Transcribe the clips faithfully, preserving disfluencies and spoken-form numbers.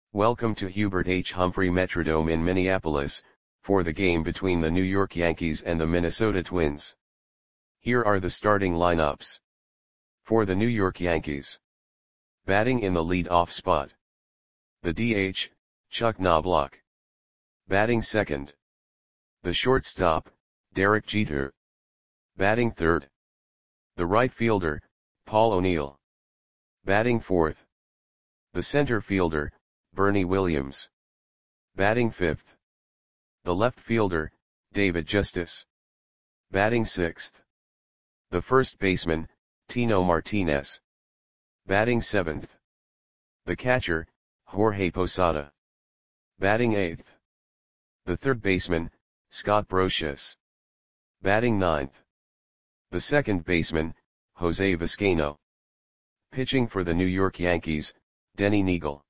Welcome to Hubert H. Humphrey Metrodome in Minneapolis, for the game between the New York Yankees and the Minnesota Twins. Here are the starting lineups. For the New York Yankees. Batting in the lead-off spot. The D H, Chuck Knobloch. Batting second. The shortstop, Derek Jeter. Batting third. The right fielder, Paul O'Neill. Batting fourth. The center fielder, Bernie Williams. Batting fifth. The left fielder, David Justice. Batting sixth. The first baseman, Tino Martinez. Batting seventh. The catcher, Jorge Posada. Batting eighth. The third baseman, Scott Brosius. Batting ninth. The second baseman, Jose Vizcaino. Pitching for the New York Yankees, Denny Neagle.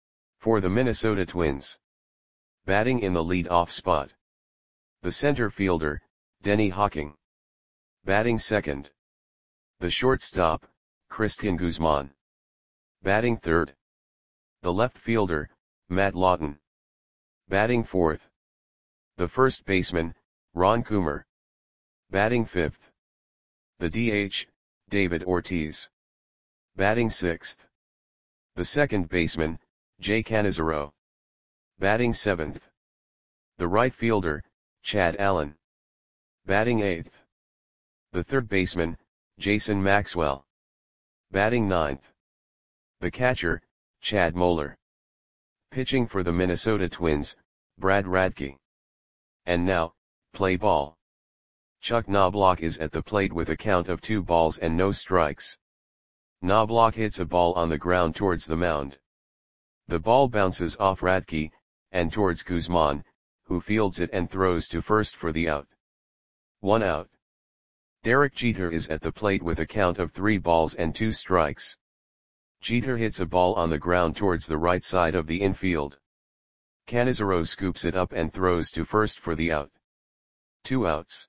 For the Minnesota Twins. Batting in the lead-off spot. The center fielder, Denny Hawking. Batting second. The shortstop, Cristian Guzman. Batting third. The left fielder, Matt Lawton. Batting fourth. The first baseman, Ron Coomer. Batting fifth. The D H, David Ortiz. Batting sixth. The second baseman, Jay Cannizzaro. Batting seventh. The right fielder, Chad Allen. Batting eighth. The third baseman, Jason Maxwell. Batting ninth. The catcher, Chad Moeller. Pitching for the Minnesota Twins, Brad Radke. And now, play ball. Chuck Knobloch is at the plate with a count of two balls and no strikes. Knobloch hits a ball on the ground towards the mound. The ball bounces off Radke, and towards Guzman, who fields it and throws to first for the out. One out. Derek Jeter is at the plate with a count of three balls and two strikes. Jeter hits a ball on the ground towards the right side of the infield. Cannizzaro scoops it up and throws to first for the out. Two outs.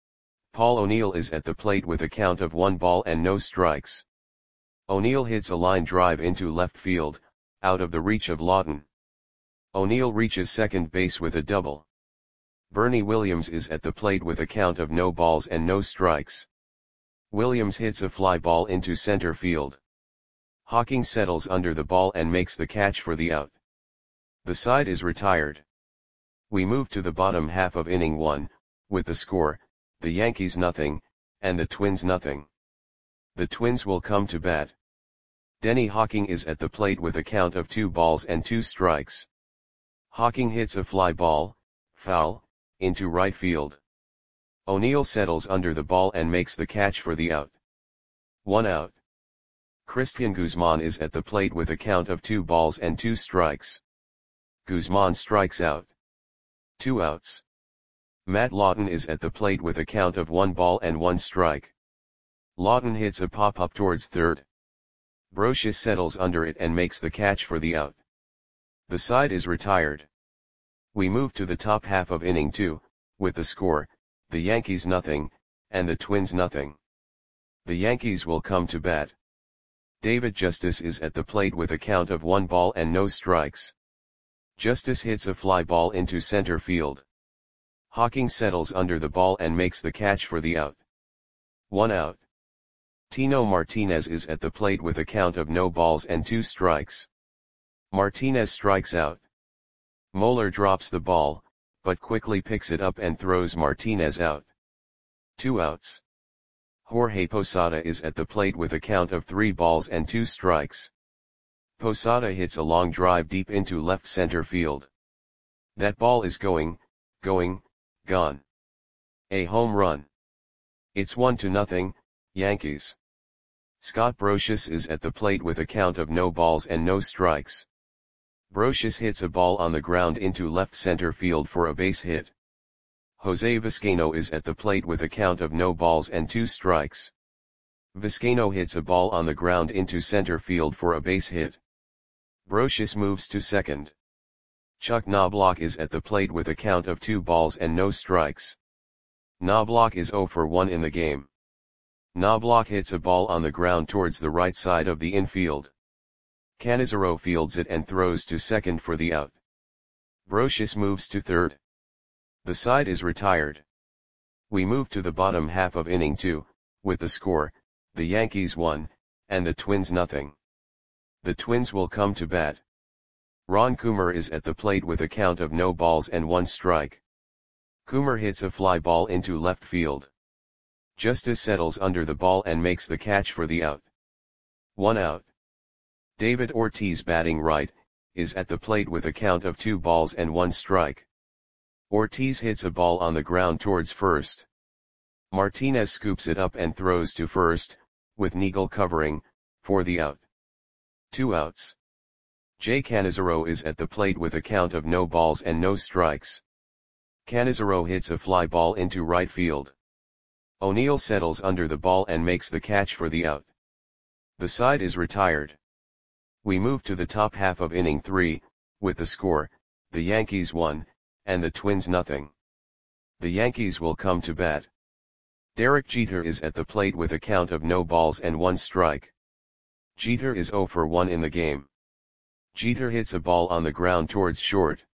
Paul O'Neill is at the plate with a count of one ball and no strikes. O'Neill hits a line drive into left field, out of the reach of Lawton. O'Neill reaches second base with a double. Bernie Williams is at the plate with a count of no balls and no strikes. Williams hits a fly ball into center field. Hawking settles under the ball and makes the catch for the out. The side is retired. We move to the bottom half of inning one, with the score, the Yankees nothing, and the Twins nothing. The Twins will come to bat. Denny Hawking is at the plate with a count of two balls and two strikes. Hawking hits a fly ball, foul, into right field. O'Neill settles under the ball and makes the catch for the out. One out. Cristian Guzman is at the plate with a count of two balls and two strikes. Guzman strikes out. Two outs. Matt Lawton is at the plate with a count of one ball and one strike. Lawton hits a pop-up towards third. Brosius settles under it and makes the catch for the out. The side is retired. We move to the top half of inning two, with the score, the Yankees nothing, and the Twins nothing. The Yankees will come to bat. David Justice is at the plate with a count of one ball and no strikes. Justice hits a fly ball into center field. Hawking settles under the ball and makes the catch for the out. One out. Tino Martinez is at the plate with a count of no balls and two strikes. Martinez strikes out. Moeller drops the ball, but quickly picks it up and throws Martinez out. Two outs. Jorge Posada is at the plate with a count of three balls and two strikes. Posada hits a long drive deep into left center field. That ball is going, going, gone. A home run. It's one to nothing, Yankees. Scott Brosius is at the plate with a count of no balls and no strikes. Brosius hits a ball on the ground into left center field for a base hit. Jose Vizcaino is at the plate with a count of no balls and two strikes. Vizcaino hits a ball on the ground into center field for a base hit. Brosius moves to second. Chuck Knobloch is at the plate with a count of two balls and no strikes. Knobloch is zero for one in the game. Knobloch hits a ball on the ground towards the right side of the infield. Canizaro fields it and throws to second for the out. Brocious moves to third. The side is retired. We move to the bottom half of inning two, with the score, the Yankees one, and the Twins nothing. The Twins will come to bat. Ron Coomer is at the plate with a count of no balls and one strike. Coomer hits a fly ball into left field. Justice settles under the ball and makes the catch for the out. One out. David Ortiz, batting right, is at the plate with a count of two balls and one strike. Ortiz hits a ball on the ground towards first. Martinez scoops it up and throws to first, with Neagle covering, for the out. Two outs. Jay Canizaro is at the plate with a count of no balls and no strikes. Canizaro hits a fly ball into right field. O'Neill settles under the ball and makes the catch for the out. The side is retired. We move to the top half of inning three, with the score, the Yankees one, and the Twins nothing. The Yankees will come to bat. Derek Jeter is at the plate with a count of no balls and one strike. Jeter is zero for one in the game. Jeter hits a ball on the ground towards short.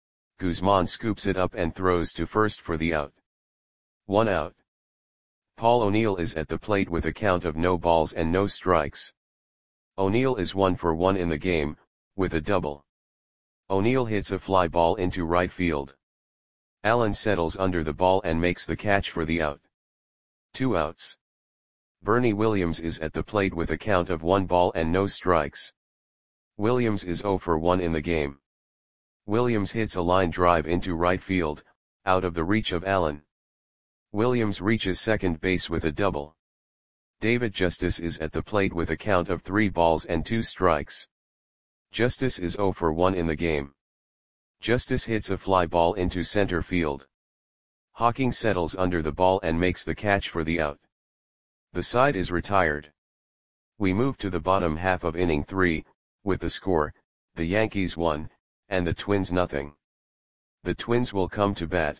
Guzman scoops it up and throws to first for the out. One out. Paul O'Neill is at the plate with a count of no balls and no strikes. O'Neill is one for one in the game, with a double. O'Neill hits a fly ball into right field. Allen settles under the ball and makes the catch for the out. Two outs. Bernie Williams is at the plate with a count of one ball and no strikes. Williams is zero for one in the game. Williams hits a line drive into right field, out of the reach of Allen. Williams reaches second base with a double. David Justice is at the plate with a count of three balls and two strikes. Justice is zero for one in the game. Justice hits a fly ball into center field. Hawking settles under the ball and makes the catch for the out. The side is retired. We move to the bottom half of inning three, with the score, the Yankees one, and the Twins nothing. The Twins will come to bat.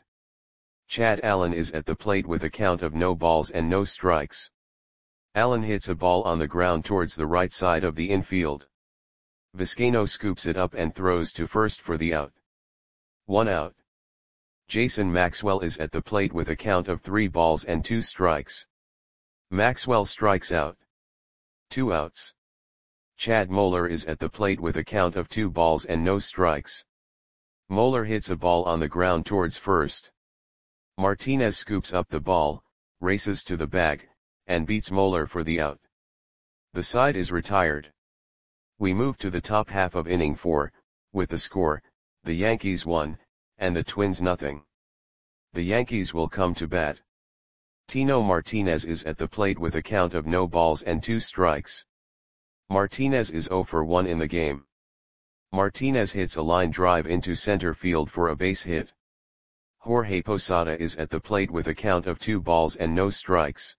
Chad Allen is at the plate with a count of no balls and no strikes. Allen hits a ball on the ground towards the right side of the infield. Vizcaino scoops it up and throws to first for the out. One out. Jason Maxwell is at the plate with a count of three balls and two strikes. Maxwell strikes out. Two outs. Chad Moeller is at the plate with a count of two balls and no strikes. Moeller hits a ball on the ground towards first. Martinez scoops up the ball, races to the bag, and beats Moeller for the out. The side is retired. We move to the top half of inning four, with the score, the Yankees one, and the Twins nothing. The Yankees will come to bat. Tino Martinez is at the plate with a count of no balls and two strikes. Martinez is zero for one in the game. Martinez hits a line drive into center field for a base hit. Jorge Posada is at the plate with a count of two balls and no strikes.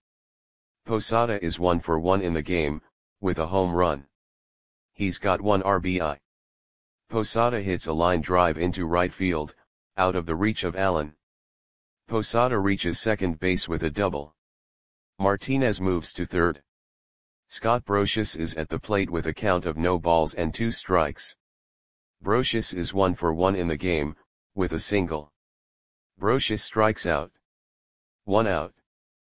Posada is one for one in the game, with a home run. He's got one R B I. Posada hits a line drive into right field, out of the reach of Allen. Posada reaches second base with a double. Martinez moves to third. Scott Brocious is at the plate with a count of no balls and two strikes. Brocious is one for one in the game, with a single. Brocious strikes out. One out.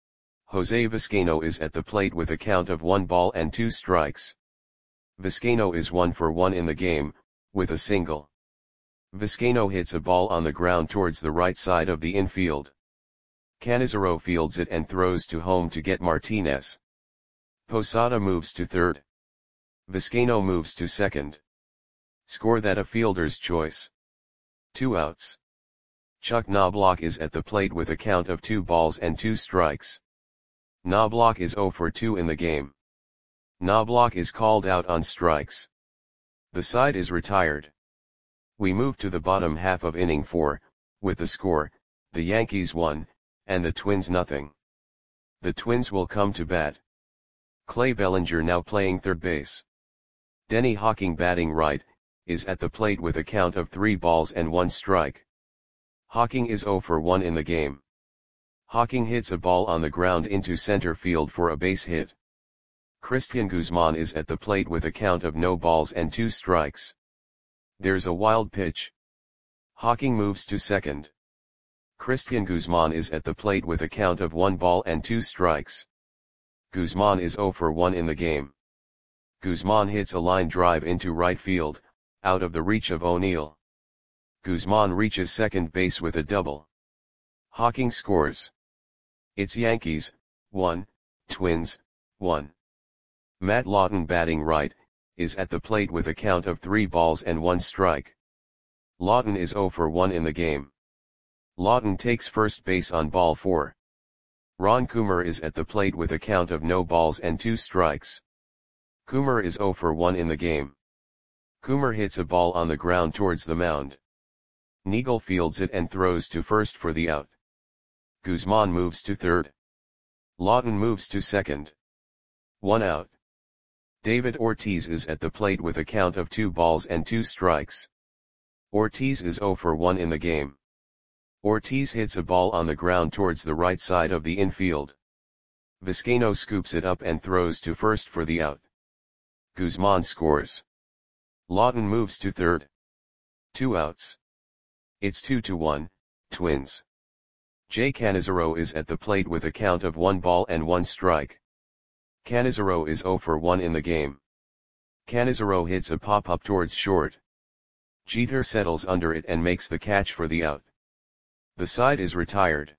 Jose Vizcaino is at the plate with a count of one ball and two strikes. Vizcaino is one for one in the game, with a single. Vizcaino hits a ball on the ground towards the right side of the infield. Canizaro fields it and throws to home to get Martinez. Posada moves to third. Vizcaino moves to second. Score that a fielder's choice. Two outs. Chuck Knobloch is at the plate with a count of two balls and two strikes. Knobloch is zero for two in the game. Knobloch is called out on strikes. The side is retired. We move to the bottom half of inning four, with the score, the Yankees one, and the Twins nothing. The Twins will come to bat. Clay Bellinger, now playing third base. Denny Hawking, batting right, is at the plate with a count of three balls and one strike. Hawking is zero for one in the game. Hawking hits a ball on the ground into center field for a base hit. Christian Guzman is at the plate with a count of no balls and two strikes. There's a wild pitch. Hawking moves to second. Christian Guzman is at the plate with a count of one ball and two strikes. Guzman is zero for one in the game. Guzman hits a line drive into right field, out of the reach of O'Neill. Guzman reaches second base with a double. Hawking scores. It's Yankees, one, Twins, one. Matt Lawton, batting right, is at the plate with a count of three balls and one strike. Lawton is zero for one in the game. Lawton takes first base on ball four. Ron Coomer is at the plate with a count of no balls and two strikes. Coomer is zero for one in the game. Coomer hits a ball on the ground towards the mound. Neagle fields it and throws to first for the out. Guzman moves to third. Lawton moves to second. One out. David Ortiz is at the plate with a count of two balls and two strikes. Ortiz is zero for one in the game. Ortiz hits a ball on the ground towards the right side of the infield. Vizcaino scoops it up and throws to first for the out. Guzman scores. Lawton moves to third. Two outs. It's two to one, Twins. Jay Canizaro is at the plate with a count of one ball and one strike. Canizaro is zero for one in the game. Canizaro hits a pop-up towards short. Jeter settles under it and makes the catch for the out. The side is retired.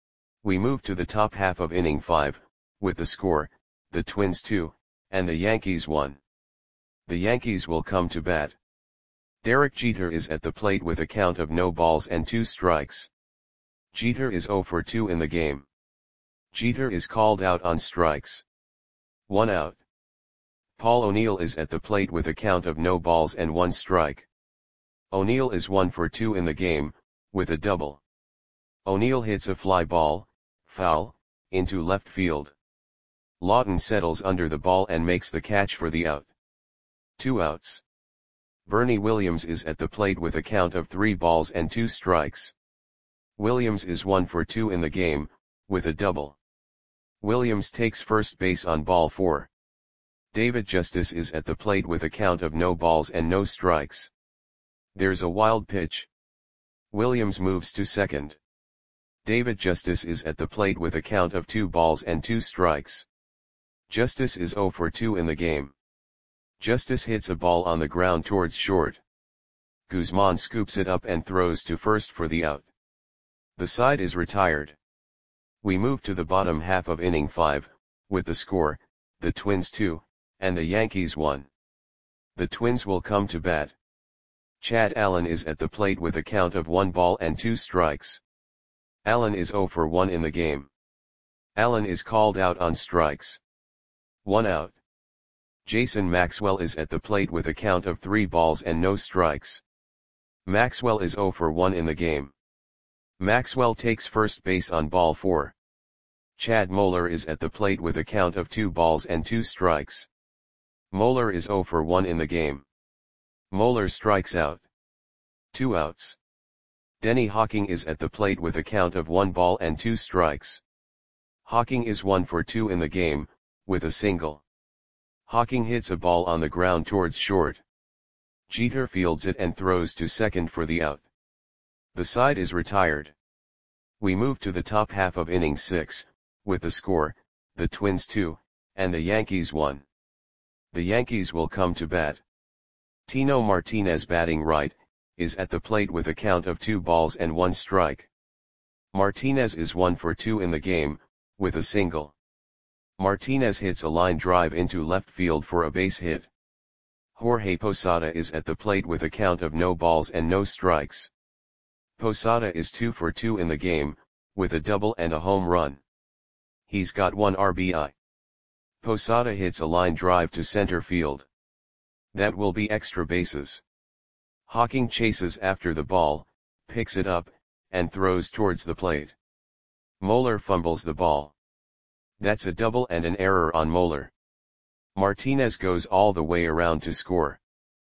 We move to the top half of inning five, with the score, the Twins two, and the Yankees one. The Yankees will come to bat. Derek Jeter is at the plate with a count of no balls and two strikes. Jeter is zero for two in the game. Jeter is called out on strikes. One out. Paul O'Neill is at the plate with a count of no balls and one strike. O'Neill is one for two in the game, with a double. O'Neill hits a fly ball, foul, into left field. Lawton settles under the ball and makes the catch for the out. Two outs. Bernie Williams is at the plate with a count of three balls and two strikes. Williams is one for two in the game, with a double. Williams takes first base on ball four. David Justice is at the plate with a count of no balls and no strikes. There's a wild pitch. Williams moves to second. David Justice is at the plate with a count of two balls and two strikes. Justice is zero for two in the game. Justice hits a ball on the ground towards short. Guzman scoops it up and throws to first for the out. The side is retired. We move to the bottom half of inning five, with the score, the Twins two, and the Yankees one. The Twins will come to bat. Chad Allen is at the plate with a count of one ball and two strikes. Allen is zero for one in the game. Allen is called out on strikes. One out. Jason Maxwell is at the plate with a count of three balls and no strikes. Maxwell is zero for one in the game. Maxwell takes first base on ball four. Chad Moeller is at the plate with a count of two balls and two strikes. Moeller is zero for one in the game. Moeller strikes out. Two outs. Denny Hawking is at the plate with a count of one ball and two strikes. Hawking is one for two in the game, with a single. Hawking hits a ball on the ground towards short. Jeter fields it and throws to second for the out. The side is retired. We move to the top half of inning six, with the score, the Twins two, and the Yankees one. The Yankees will come to bat. Tino Martinez, batting right, is at the plate with a count of two balls and one strike. Martinez is one for two in the game, with a single. Martinez hits a line drive into left field for a base hit. Jorge Posada is at the plate with a count of no balls and no strikes. Posada is two for two in the game, with a double and a home run. He's got one R B I. Posada hits a line drive to center field. That will be extra bases. Hawking chases after the ball, picks it up, and throws towards the plate. Moeller fumbles the ball. That's a double and an error on Moeller. Martinez goes all the way around to score.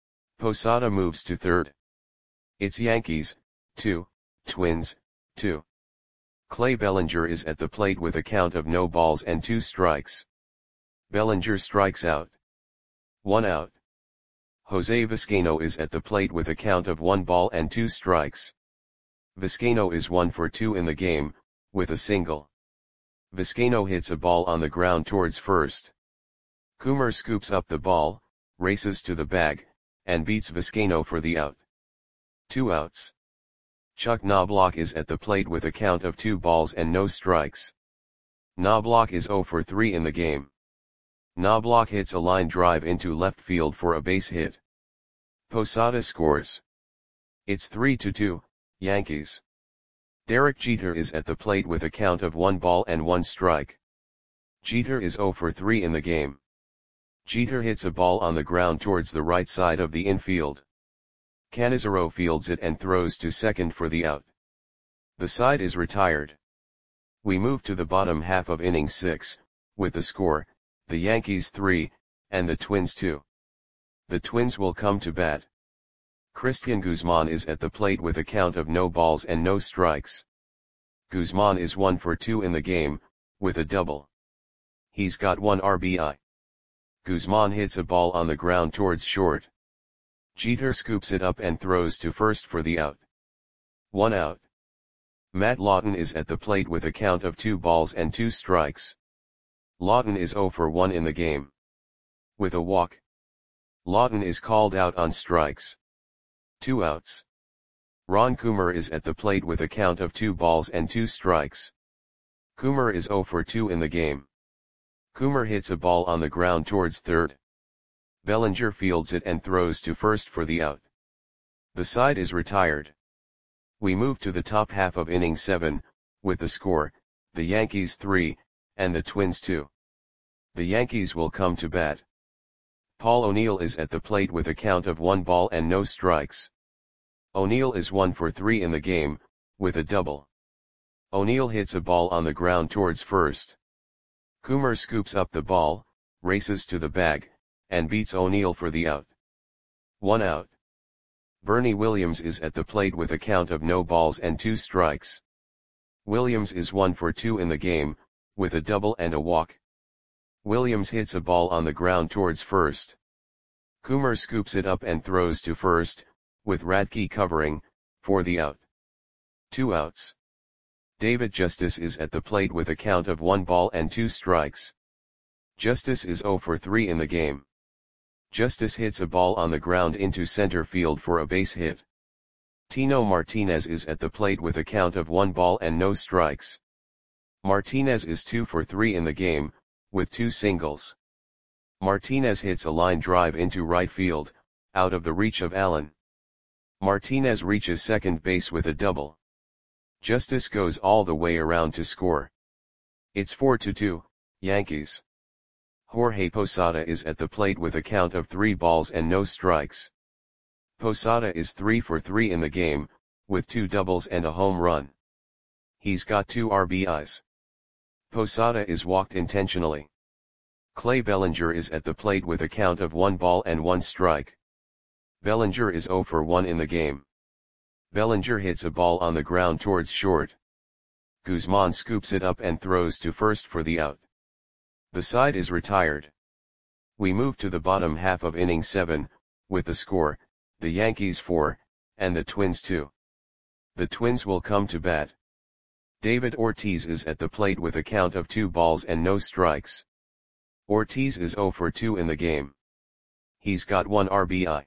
Posada moves to third. It's Yankees, two, Twins, two. Clay Bellinger is at the plate with a count of no balls and two strikes. Bellinger strikes out. One out. Jose Vizcaino is at the plate with a count of one ball and two strikes. Vizcaino is one for two in the game, with a single. Vizcaino hits a ball on the ground towards first. Coomer scoops up the ball, races to the bag, and beats Vizcaino for the out. Two outs. Chuck Knobloch is at the plate with a count of two balls and no strikes. Knobloch is zero for three in the game. Knobloch hits a line drive into left field for a base hit. Posada scores. It's three to two, Yankees. Derek Jeter is at the plate with a count of one ball and one strike. Jeter is zero for three in the game. Jeter hits a ball on the ground towards the right side of the infield. Canizaro fields it and throws to second for the out. The side is retired. We move to the bottom half of inning six, with the score, the Yankees three, and the Twins two. The Twins will come to bat. Christian Guzman is at the plate with a count of no balls and no strikes. Guzman is one for two in the game, with a double. He's got one R B I. Guzman hits a ball on the ground towards short. Jeter scoops it up and throws to first for the out. One out. Matt Lawton is at the plate with a count of two balls and two strikes. Lawton is zero for one in the game. With a walk. Lawton is called out on strikes. Two outs. Ron Coomer is at the plate with a count of two balls and two strikes. Coomer is zero for two in the game. Coomer hits a ball on the ground towards third. Bellinger fields it and throws to first for the out. The side is retired. We move to the top half of inning seven, with the score, the Yankees three, and the Twins two. The Yankees will come to bat. Paul O'Neill is at the plate with a count of one ball and no strikes. O'Neill is one for three in the game, with a double. O'Neill hits a ball on the ground towards first. Coomer scoops up the ball, races to the bag, and beats O'Neill for the out. One out. Bernie Williams is at the plate with a count of no balls and two strikes. Williams is one for two in the game, with a double and a walk. Williams hits a ball on the ground towards first. Coomer scoops it up and throws to first, with Radke covering, for the out. Two outs. David Justice is at the plate with a count of one ball and two strikes. Justice is zero for three in the game. Justice hits a ball on the ground into center field for a base hit. Tino Martinez is at the plate with a count of one ball and no strikes. Martinez is two for three in the game, with two singles. Martinez hits a line drive into right field, out of the reach of Allen. Martinez reaches second base with a double. Justice goes all the way around to score. It's four to two, Yankees. Jorge Posada is at the plate with a count of three balls and no strikes. Posada is three for three in the game, with two doubles and a home run. He's got two R B Is. Posada is walked intentionally. Clay Bellinger is at the plate with a count of one ball and one strike. Bellinger is zero for one in the game. Bellinger hits a ball on the ground towards short. Guzman scoops it up and throws to first for the out. The side is retired. We move to the bottom half of inning seven, with the score, the Yankees four, and the Twins two. The Twins will come to bat. David Ortiz is at the plate with a count of two balls and no strikes. Ortiz is zero for two in the game. He's got one R B I.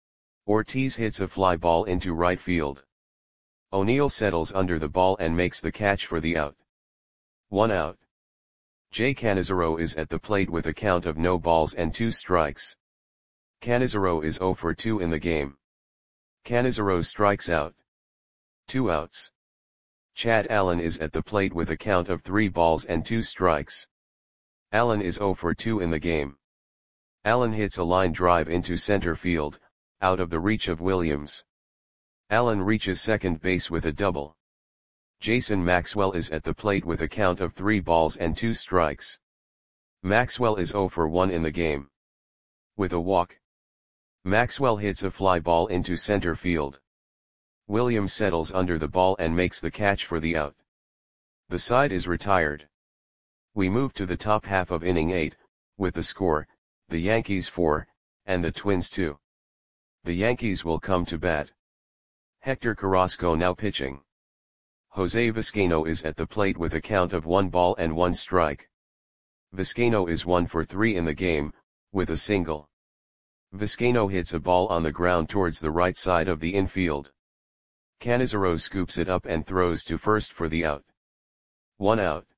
Ortiz hits a fly ball into right field. O'Neill settles under the ball and makes the catch for the out. One out. Jay Canizaro is at the plate with a count of no balls and two strikes. Canizaro is zero for two in the game. Canizaro strikes out. Two outs. Chad Allen is at the plate with a count of three balls and two strikes. Allen is zero for two in the game. Allen hits a line drive into center field, out of the reach of Williams. Allen reaches second base with a double. Jason Maxwell is at the plate with a count of three balls and two strikes. Maxwell is zero for one in the game. With a walk. Maxwell hits a fly ball into center field. Williams settles under the ball and makes the catch for the out. The side is retired. We move to the top half of inning eight, with the score, the Yankees four, and the Twins two. The Yankees will come to bat. Hector Carrasco now pitching. Jose Vizcaino is at the plate with a count of one ball and one strike. Vizcaino is one for three in the game, with a single. Vizcaino hits a ball on the ground towards the right side of the infield. Canizaro scoops it up and throws to first for the out. One out.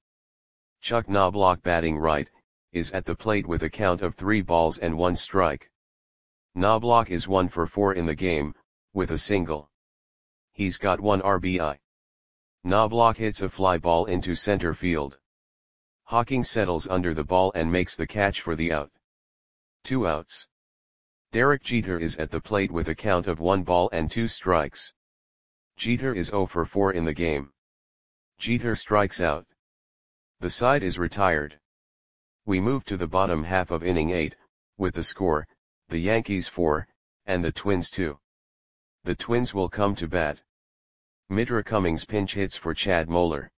Chuck Knobloch batting right, is at the plate with a count of three balls and one strike. Knobloch is one for four in the game, with a single. He's got one R B I. Knobloch hits a fly ball into center field. Hawking settles under the ball and makes the catch for the out. Two outs. Derek Jeter is at the plate with a count of one ball and two strikes. Jeter is zero for four in the game. Jeter strikes out. The side is retired. We move to the bottom half of inning eight, with the score, the Yankees four, and the Twins two. The Twins will come to bat. Mitra Cummings pinch hits for Chad Moeller.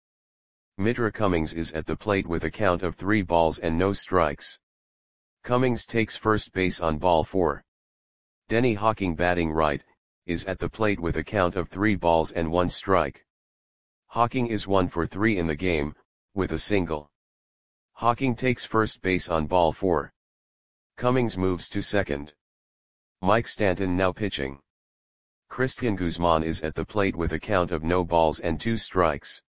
Mitra Cummings is at the plate with a count of three balls and no strikes. Cummings takes first base on ball four. Denny Hawking batting right, is at the plate with a count of three balls and one strike. Hawking is one for three in the game, with a single. Hawking takes first base on ball four. Cummings moves to second. Mike Stanton now pitching. Christian Guzman is at the plate with a count of no balls and two strikes.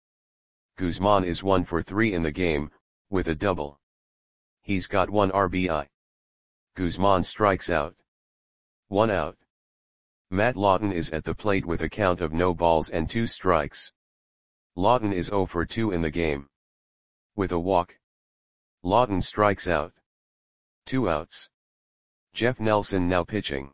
Guzman is one for three in the game, with a double. He's got one R B I. Guzman strikes out. One out. Matt Lawton is at the plate with a count of no balls and two strikes. Lawton is zero for two in the game. With a walk. Lawton strikes out. Two outs. Jeff Nelson now pitching.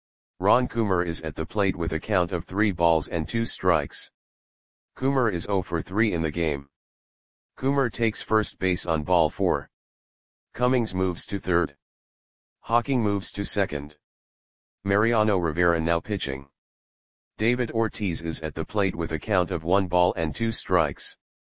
Ron Coomer is at the plate with a count of three balls and two strikes. Coomer is zero for three in the game. Coomer takes first base on ball four. Cummings moves to third. Hawking moves to second. Mariano Rivera now pitching. David Ortiz is at the plate with a count of one ball and two strikes.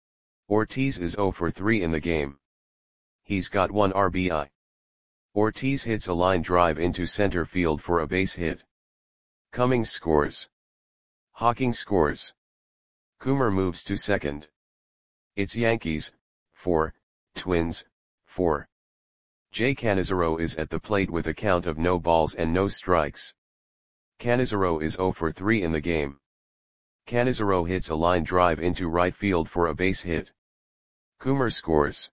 Ortiz is zero for three in the game. He's got one R B I. Ortiz hits a line drive into center field for a base hit. Cummings scores. Hawking scores. Coomer moves to second. It's Yankees, four, Twins, four. Jay Canizaro is at the plate with a count of no balls and no strikes. Canizaro is zero for three in the game. Canizaro hits a line drive into right field for a base hit. Coomer scores.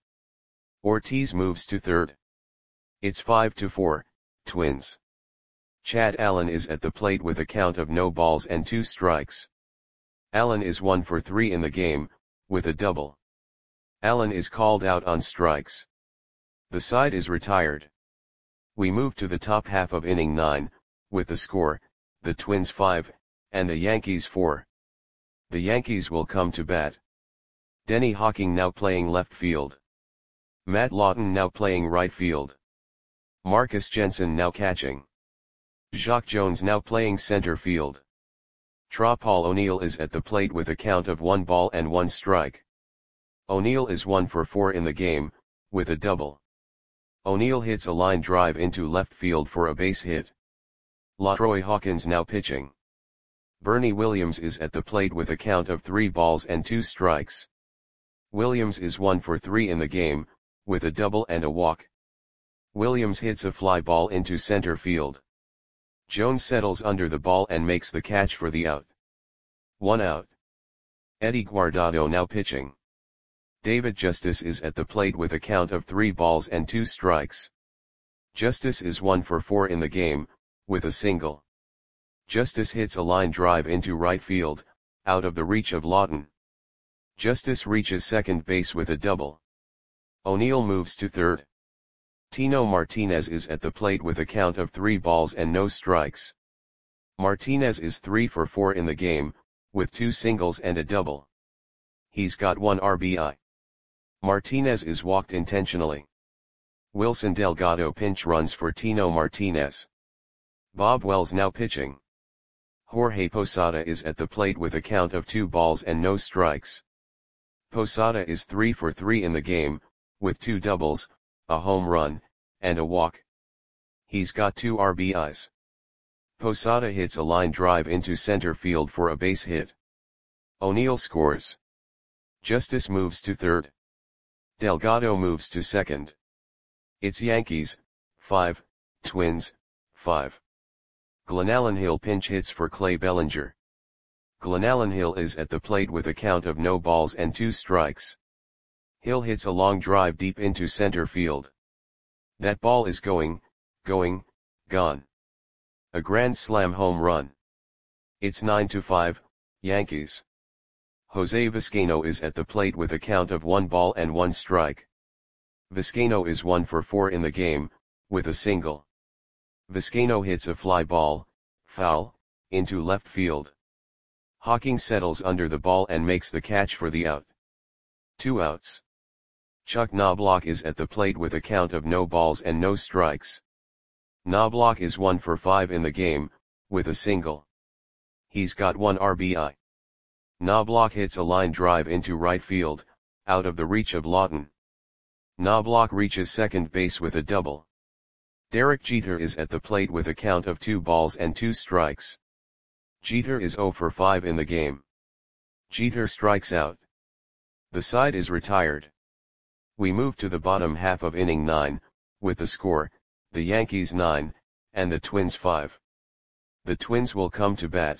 Ortiz moves to third. It's five to four, Twins. Chad Allen is at the plate with a count of no balls and two strikes. Allen is one for three in the game, with a double. Allen is called out on strikes. The side is retired. We move to the top half of inning nine, with the score, the Twins five, and the Yankees four. The Yankees will come to bat. Denny Hawking now playing left field. Matt Lawton now playing right field. Marcus Jensen now catching. Jacque Jones now playing center field. Paul O'Neill is at the plate with a count of one ball and one strike. O'Neill is one for four in the game, with a double. O'Neill hits a line drive into left field for a base hit. LaTroy Hawkins now pitching. Bernie Williams is at the plate with a count of three balls and two strikes. Williams is one for three in the game, with a double and a walk. Williams hits a fly ball into center field. Jones settles under the ball and makes the catch for the out. One out. Eddie Guardado now pitching. David Justice is at the plate with a count of three balls and two strikes. Justice is one for four in the game, with a single. Justice hits a line drive into right field, out of the reach of Lawton. Justice reaches second base with a double. O'Neill moves to third. Tino Martinez is at the plate with a count of three balls and no strikes. Martinez is three for four in the game, with two singles and a double. He's got one R B I. Martinez is walked intentionally. Wilson Delgado pinch runs for Tino Martinez. Bob Wells now pitching. Jorge Posada is at the plate with a count of two balls and no strikes. Posada is three for three in the game, with two doubles, a home run, and a walk. He's got two R B Is. Posada hits a line drive into center field for a base hit. O'Neill scores. Justice moves to third. Delgado moves to second. It's Yankees, five, Twins, five. Glenallen Hill pinch hits for Clay Bellinger. Glenallen Hill is at the plate with a count of no balls and two strikes. Hill hits a long drive deep into center field. That ball is going, going, gone. A grand slam home run. It's nine to five, Yankees. Jose Vizcaino is at the plate with a count of one ball and one strike. Vizcaino is one for four in the game, with a single. Vizcaino hits a fly ball, foul, into left field. Hawking settles under the ball and makes the catch for the out. Two outs. Chuck Knobloch is at the plate with a count of no balls and no strikes. Knobloch is one for five in the game, with a single. He's got one R B I. Knobloch hits a line drive into right field, out of the reach of Lawton. Knobloch reaches second base with a double. Derek Jeter is at the plate with a count of two balls and two strikes. Jeter is zero for five in the game. Jeter strikes out. The side is retired. We move to the bottom half of inning nine, with the score, the Yankees nine, and the Twins five. The Twins will come to bat.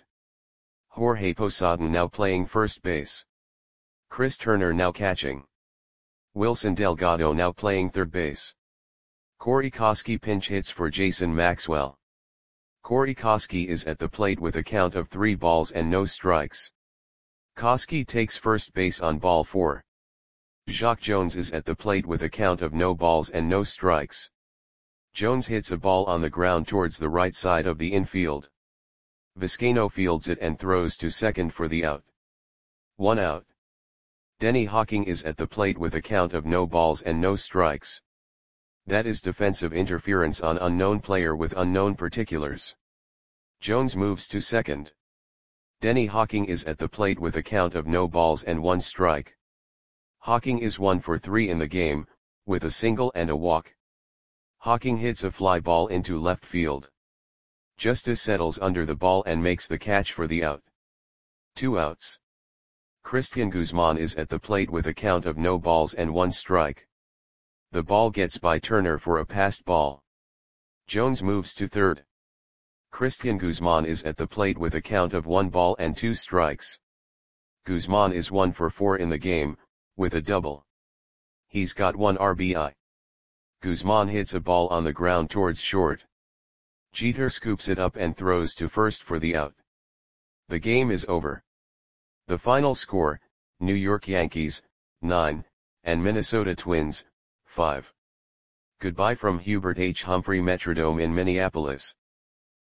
Jorge Posada now playing first base. Chris Turner now catching. Wilson Delgado now playing third base. Corey Koskie pinch hits for Jason Maxwell. Corey Koskie is at the plate with a count of three balls and no strikes. Koskie takes first base on ball four. Jacque Jones is at the plate with a count of no balls and no strikes. Jones hits a ball on the ground towards the right side of the infield. Vizcaino fields it and throws to second for the out. One out. Denny Hawking is at the plate with a count of no balls and no strikes. That is defensive interference on unknown player with unknown particulars. Jones moves to second. Denny Hawking is at the plate with a count of no balls and one strike. Hawking is one for three in the game, with a single and a walk. Hawking hits a fly ball into left field. Justice settles under the ball and makes the catch for the out. Two outs. Christian Guzman is at the plate with a count of no balls and one strike. The ball gets by Turner for a passed ball. Jones moves to third. Christian Guzman is at the plate with a count of one ball and two strikes. Guzman is one for four in the game, with a double. He's got one R B I. Guzman hits a ball on the ground towards short. Jeter scoops it up and throws to first for the out. The game is over. The final score, New York Yankees, nine, and Minnesota Twins, five. Goodbye from Hubert H. Humphrey Metrodome in Minneapolis.